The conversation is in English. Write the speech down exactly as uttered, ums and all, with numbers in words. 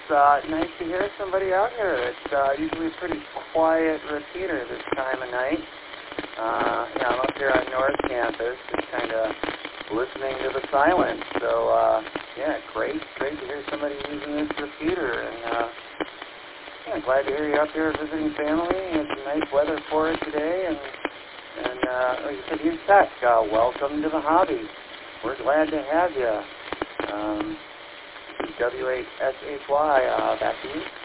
uh, nice to hear somebody out here. It's uh, usually a pretty quiet repeater this time of night. Uh, yeah, I'm up here on North Campus, just kind of listening to the silence. So, uh, yeah, great, great to hear somebody using this repeater. And uh, yeah, glad to hear you up here visiting family. It's nice weather for it today. And, and uh, like I said, here's Tech. Uh, welcome to the hobby. We're glad to have you. Um, W eight S H Y, uh, back to you.